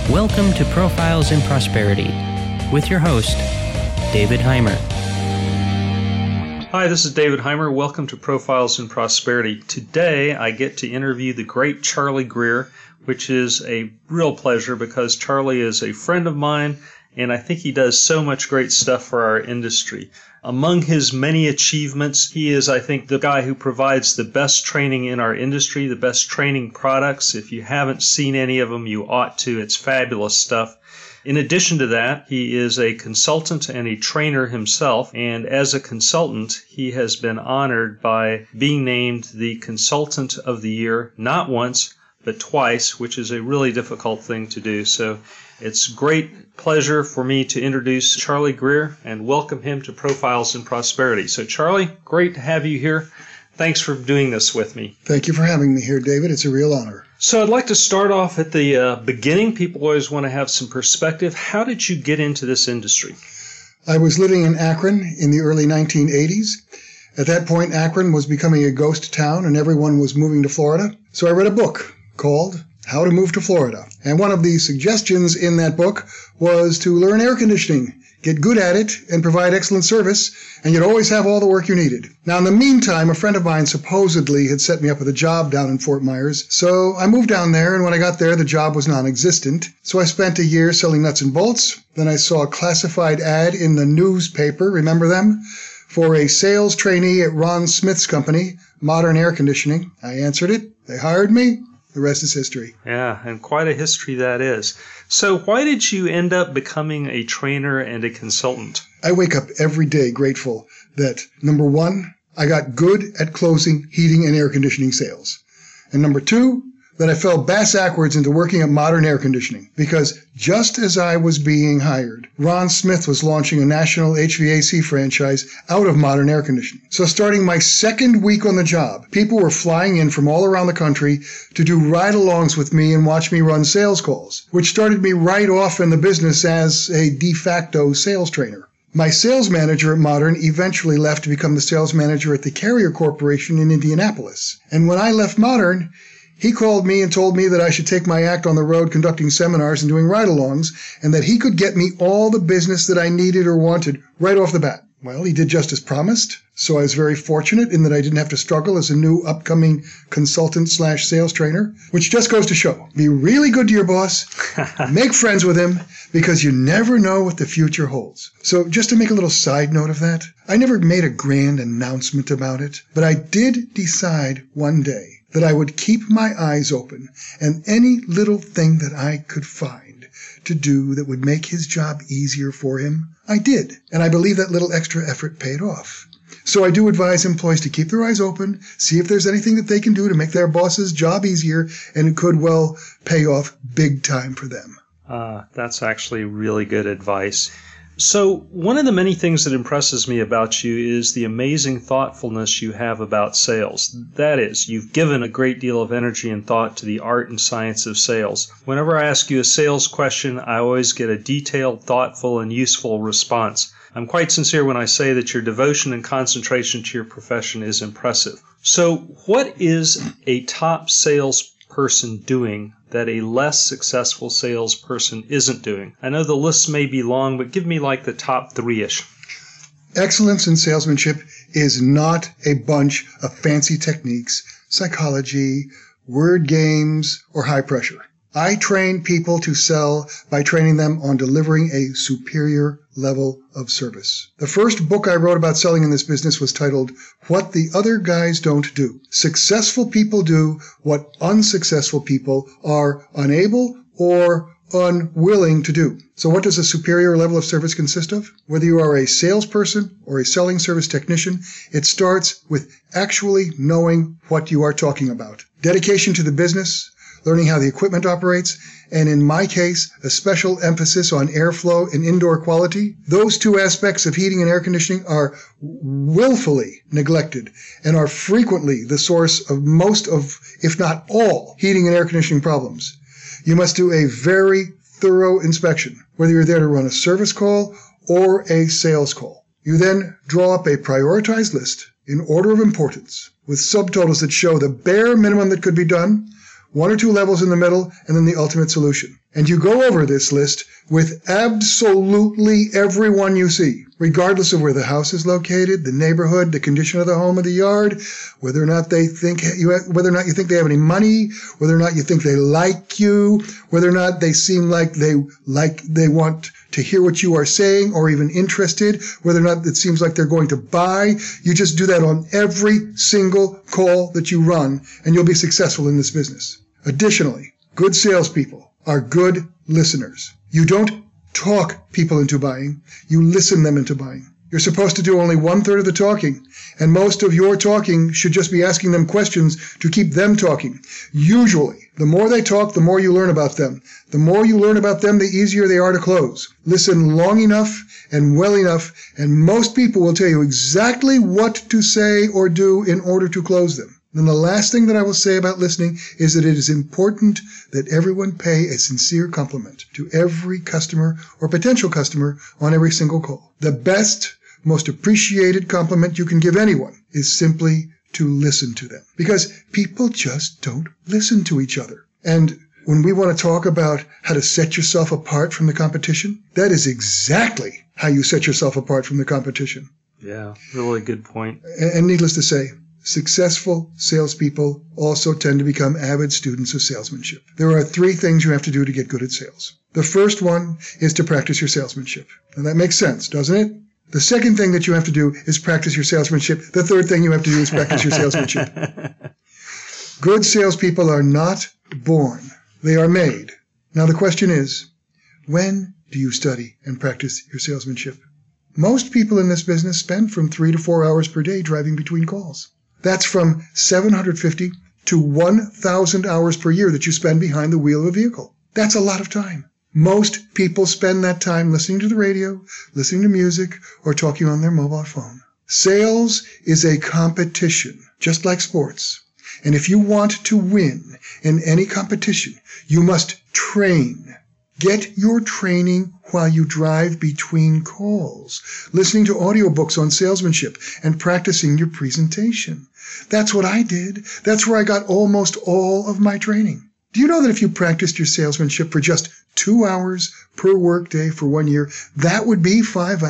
Welcome to Profiles in Prosperity with your host, David Heimer. Hi, this is David Heimer. Welcome to Profiles in Prosperity. Today, I get to interview the great Charlie Greer, which is a real pleasure because Charlie is a friend of mine, and I think he does so much great stuff for our industry. Among his many achievements, he is, I think, the guy who provides the best training in our industry, the best training products. If you haven't seen any of them, you ought to. It's fabulous stuff. In addition to that, he is a consultant and a trainer himself, and as a consultant, he has been honored by being named the Consultant of the Year, not once, but twice, which is a really difficult thing to do. So it's great pleasure for me to introduce Charlie Greer and welcome him to Profiles in Prosperity. So Charlie, great to have you here. Thanks for doing this with me. Thank you for having me here, David. It's a real honor. So I'd like to start off at the beginning. People always want to have some perspective. How did you get into this industry? I was living in Akron in the early 1980s. At that point, Akron was becoming a ghost town and everyone was moving to Florida. So I read a book called How to Move to Florida. And one of the suggestions in that book was to learn air conditioning, get good at it, and provide excellent service, and you'd always have all the work you needed. Now, in the meantime, a friend of mine supposedly had set me up with a job down in Fort Myers, so I moved down there, and when I got there, the job was non-existent. So I spent a year selling nuts and bolts. Then I saw a classified ad in the newspaper, remember them? For a sales trainee at Ron Smith's company, Modern Air Conditioning. I answered it. They hired me. The rest is history. Yeah, and quite a history that is. So why did you end up becoming a trainer and a consultant? I wake up every day grateful that, number one, I got good at closing heating and air conditioning sales. And number two, that I fell bass-ackwards into working at Modern Air Conditioning. Because just as I was being hired, Ron Smith was launching a national HVAC franchise out of Modern Air Conditioning. So starting my second week on the job, people were flying in from all around the country to do ride-alongs with me and watch me run sales calls, which started me right off in the business as a de facto sales trainer. My sales manager at Modern eventually left to become the sales manager at the Carrier Corporation in Indianapolis. And when I left Modern, he called me and told me that I should take my act on the road conducting seminars and doing ride-alongs, and that he could get me all the business that I needed or wanted right off the bat. Well, he did just as promised, so I was very fortunate in that I didn't have to struggle as a new upcoming consultant/sales trainer, which just goes to show, be really good to your boss, make friends with him, because you never know what the future holds. So just to make a little side note of that, I never made a grand announcement about it, but I did decide one day that I would keep my eyes open, and any little thing that I could find to do that would make his job easier for him, I did. And I believe that little extra effort paid off. So I do advise employees to keep their eyes open, see if there's anything that they can do to make their boss's job easier, and it could well pay off big time for them. That's actually really good advice. So one of the many things that impresses me about you is the amazing thoughtfulness you have about sales. That is, you've given a great deal of energy and thought to the art and science of sales. Whenever I ask you a sales question, I always get a detailed, thoughtful, and useful response. I'm quite sincere when I say that your devotion and concentration to your profession is impressive. So what is a top salesperson doing that a less successful salesperson isn't doing? I know the list may be long, but give me like the top three-ish. Excellence in salesmanship is not a bunch of fancy techniques, psychology, word games, or high pressure. I train people to sell by training them on delivering a superior level of service. The first book I wrote about selling in this business was titled, What the Other Guys Don't Do. Successful people do what unsuccessful people are unable or unwilling to do. So what does a superior level of service consist of? Whether you are a salesperson or a selling service technician, it starts with actually knowing what you are talking about. Dedication to the business, learning how the equipment operates, and in my case, a special emphasis on airflow and indoor quality. Those two aspects of heating and air conditioning are willfully neglected and are frequently the source of most of, if not all, heating and air conditioning problems. You must do a very thorough inspection, whether you're there to run a service call or a sales call. You then draw up a prioritized list in order of importance with subtotals that show the bare minimum that could be done, one or two levels in the middle, and then the ultimate solution. And you go over this list with absolutely everyone you see, regardless of where the house is located, the neighborhood, the condition of the home or the yard, whether or not you think they have any money, whether or not you think they like you, whether or not they seem like they want to hear what you are saying or even interested, whether or not it seems like they're going to buy. You just do that on every single call that you run, and you'll be successful in this business. Additionally, good salespeople are good listeners. You don't talk people into buying. You listen them into buying. You're supposed to do only 1/3 of the talking, and most of your talking should just be asking them questions to keep them talking. Usually, the more they talk, the more you learn about them. The more you learn about them, the easier they are to close. Listen long enough and well enough, and most people will tell you exactly what to say or do in order to close them. And the last thing that I will say about listening is that it is important that everyone pay a sincere compliment to every customer or potential customer on every single call. The best, most appreciated compliment you can give anyone is simply to listen to them, because people just don't listen to each other. And when we want to talk about how to set yourself apart from the competition, that is exactly how you set yourself apart from the competition. Yeah, really good point. And needless to say, successful salespeople also tend to become avid students of salesmanship. There are 3 things you have to do to get good at sales. The first one is to practice your salesmanship. And that makes sense, doesn't it? The second thing that you have to do is practice your salesmanship. The third thing you have to do is practice your salesmanship. Good salespeople are not born. They are made. Now the question is, when do you study and practice your salesmanship? Most people in this business spend from 3 to 4 hours per day driving between calls. That's from 750 to 1,000 hours per year that you spend behind the wheel of a vehicle. That's a lot of time. Most people spend that time listening to the radio, listening to music, or talking on their mobile phone. Sales is a competition, just like sports. And if you want to win in any competition, you must train. Get your training while you drive between calls, listening to audiobooks on salesmanship and practicing your presentation. That's what I did. That's where I got almost all of my training. Do you know that if you practiced your salesmanship for just 2 hours per workday for 1 year, that would be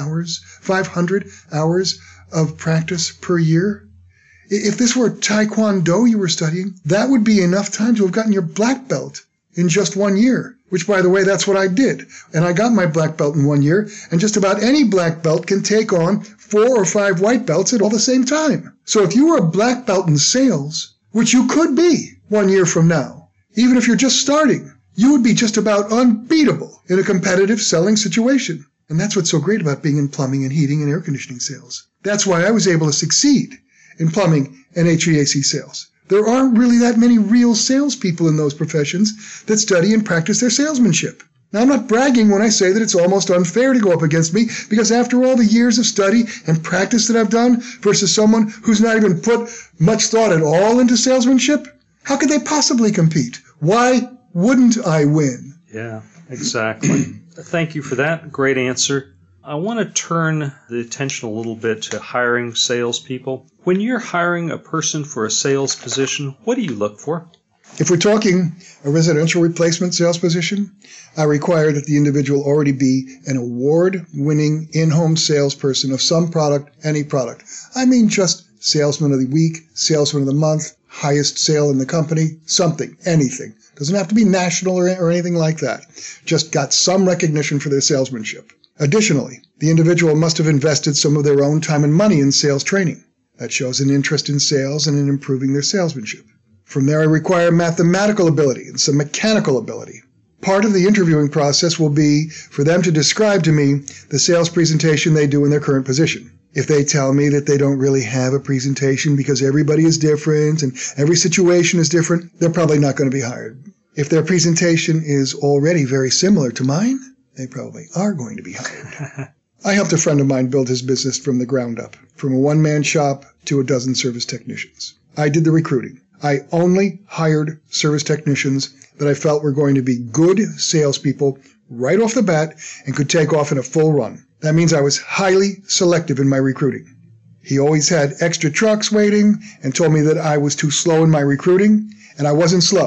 500 hours of practice per year? If this were Taekwondo you were studying, that would be enough time to have gotten your black belt in just 1 year. Which, by the way, that's what I did. And I got my black belt in 1 year, and just about any black belt can take on 4 or 5 white belts at all the same time. So if you were a black belt in sales, which you could be 1 year from now, even if you're just starting, you would be just about unbeatable in a competitive selling situation. And that's what's so great about being in plumbing and heating and air conditioning sales. That's why I was able to succeed in plumbing and HVAC sales. There aren't really that many real salespeople in those professions that study and practice their salesmanship. Now, I'm not bragging when I say that it's almost unfair to go up against me, because after all the years of study and practice that I've done versus someone who's not even put much thought at all into salesmanship, how could they possibly compete? Why wouldn't I win? Yeah, exactly. Thank you for that. Great answer. I want to turn the attention a little bit to hiring salespeople. When you're hiring a person for a sales position, what do you look for? If we're talking a residential replacement sales position, I require that the individual already be an award-winning in-home salesperson of some product, any product. I mean just salesman of the week, salesman of the month, highest sale in the company, something, anything. Doesn't have to be national or anything like that. Just got some recognition for their salesmanship. Additionally, the individual must have invested some of their own time and money in sales training. That shows an interest in sales and in improving their salesmanship. From there, I require mathematical ability and some mechanical ability. Part of the interviewing process will be for them to describe to me the sales presentation they do in their current position. If they tell me that they don't really have a presentation because everybody is different and every situation is different, they're probably not going to be hired. If their presentation is already very similar to mine, they probably are going to be hired. I helped a friend of mine build his business from the ground up, from a one-man shop to a dozen service technicians. I did the recruiting. I only hired service technicians that I felt were going to be good salespeople right off the bat and could take off in a full run. That means I was highly selective in my recruiting. He always had extra trucks waiting and told me that I was too slow in my recruiting, and I wasn't slow.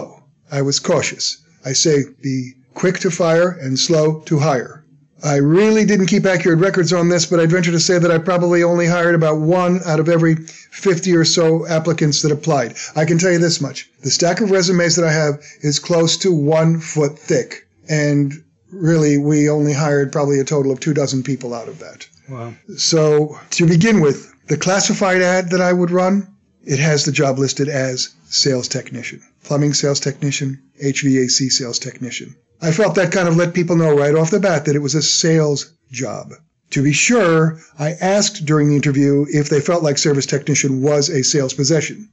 I was cautious. I say be quick to fire and slow to hire. I really didn't keep accurate records on this, but I'd venture to say that I probably only hired about 1 out of every 50 or so applicants that applied. I can tell you this much. The stack of resumes that I have is close to 1 foot thick. And really, we only hired probably a total of 24 people out of that. Wow. So to begin with, the classified ad that I would run, it has the job listed as sales technician, plumbing sales technician, HVAC sales technician. I felt that kind of let people know right off the bat that it was a sales job. To be sure, I asked during the interview if they felt like service technician was a sales position,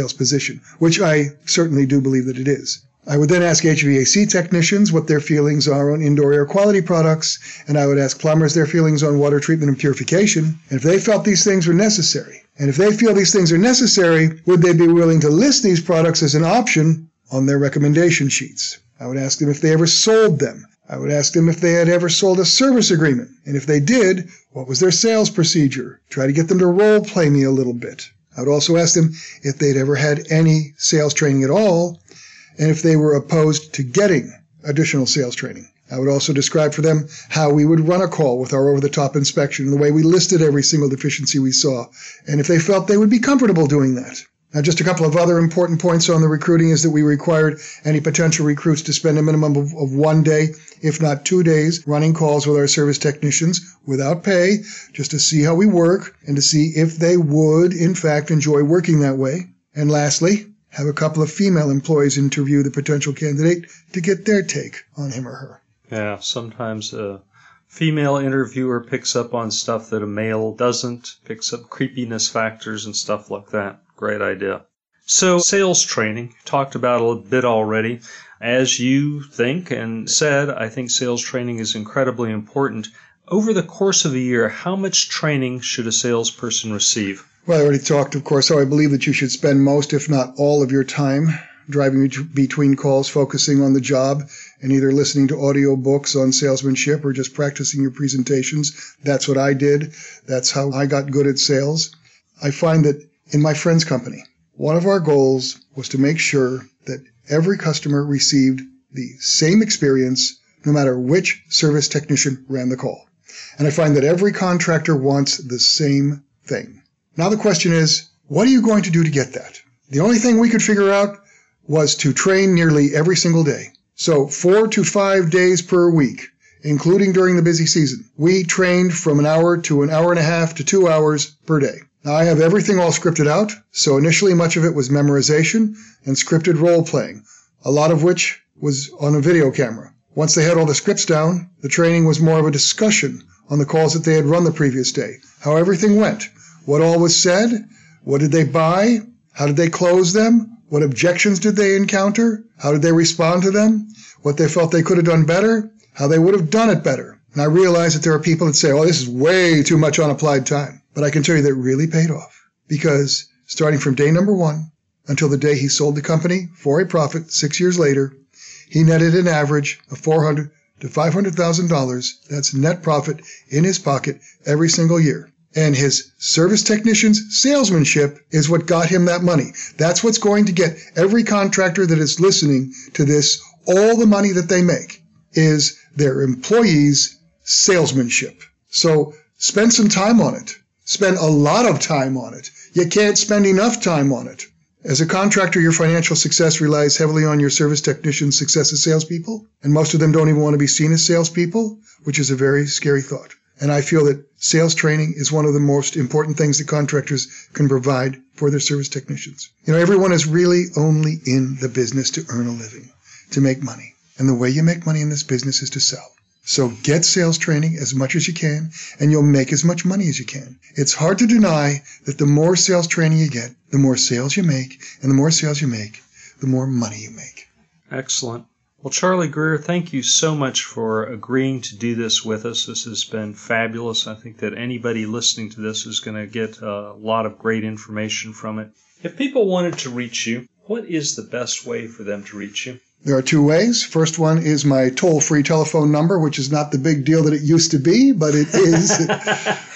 which I certainly do believe that it is. I would then ask HVAC technicians what their feelings are on indoor air quality products, and I would ask plumbers their feelings on water treatment and purification, and if they felt these things were necessary. And if they feel these things are necessary, would they be willing to list these products as an option on their recommendation sheets? I would ask them if they ever sold them. I would ask them if they had ever sold a service agreement. And if they did, what was their sales procedure? Try to get them to role play me a little bit. I would also ask them if they'd ever had any sales training at all, and if they were opposed to getting additional sales training. I would also describe for them how we would run a call with our over-the-top inspection and the way we listed every single deficiency we saw, and if they felt they would be comfortable doing that. Now, just a couple of other important points on the recruiting is that we required any potential recruits to spend a minimum of 1 day, if not 2 days, running calls with our service technicians without pay, just to see how we work and to see if they would, in fact, enjoy working that way. And lastly, have a couple of female employees interview the potential candidate to get their take on him or her. Yeah, sometimes a female interviewer picks up on stuff that a male doesn't, picks up creepiness factors and stuff like that. Great idea. So sales training, talked about a bit already. As you think and said, I think sales training is incredibly important. Over the course of a year, how much training should a salesperson receive? Well, I already talked, of course, how I believe that you should spend most, if not all, of your time driving between calls, focusing on the job, and either listening to audio books on salesmanship or just practicing your presentations. That's what I did. That's how I got good at sales. I find that in my friend's company, one of our goals was to make sure that every customer received the same experience no matter which service technician ran the call. And I find that every contractor wants the same thing. Now the question is, what are you going to do to get that? The only thing we could figure out was to train nearly every single day. So 4 to 5 days per week, including during the busy season. We trained from an hour to an hour and a half to 2 hours per day. Now I have everything all scripted out, so initially much of it was memorization and scripted role-playing, a lot of which was on a video camera. Once they had all the scripts down, the training was more of a discussion on the calls that they had run the previous day, how everything went, what all was said, what did they buy, how did they close them, what objections did they encounter, how did they respond to them, what they felt they could have done better, how they would have done it better. And I realize that there are people that say, oh, this is way too much unapplied time. But I can tell you that it really paid off, because starting from day number 1 until the day he sold the company for a profit 6 years later, he netted an average of $400,000 to $500,000. That's net profit in his pocket every single year. And his service technician's salesmanship is what got him that money. That's what's going to get every contractor that is listening to this all the money that they make is their employees' salesmanship. So spend some time on it. Spend a lot of time on it. You can't spend enough time on it. As a contractor, your financial success relies heavily on your service technicians' success as salespeople, and most of them don't even want to be seen as salespeople, which is a very scary thought. And I feel that sales training is one of the most important things that contractors can provide for their service technicians. You know, everyone is really only in the business to earn a living, to make money. And the way you make money in this business is to sell. So get sales training as much as you can, and you'll make as much money as you can. It's hard to deny that the more sales training you get, the more sales you make, and the more sales you make, the more money you make. Excellent. Well, Charlie Greer, thank you so much for agreeing to do this with us. This has been fabulous. I think that anybody listening to this is going to get a lot of great information from it. If people wanted to reach you, what is the best way for them to reach you? There are 2 ways. First one is my toll-free telephone number, which is not the big deal that it used to be, but it is.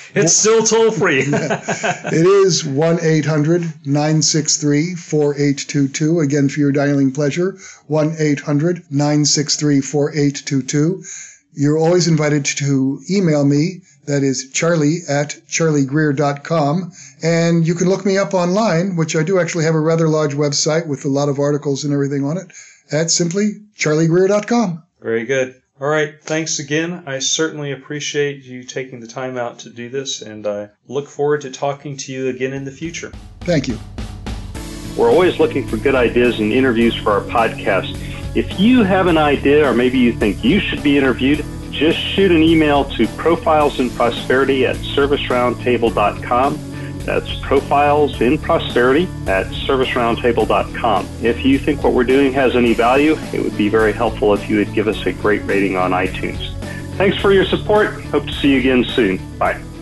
It's still toll free. It is 1-800-963-4822. Again, for your dialing pleasure, 1-800-963-4822. You're always invited to email me. That is charlie@charliegreer.com. And you can look me up online, which I do actually have a rather large website with a lot of articles and everything on it, at simply charliegreer.com. Very good. All right. Thanks again. I certainly appreciate you taking the time out to do this, and I look forward to talking to you again in the future. Thank you. We're always looking for good ideas and interviews for our podcast. If you have an idea or maybe you think you should be interviewed, just shoot an email to profilesinprosperity@serviceroundtable.com. That's profilesinprosperity@serviceroundtable.com. If you think what we're doing has any value, it would be very helpful if you would give us a great rating on iTunes. Thanks for your support. Hope to see you again soon. Bye.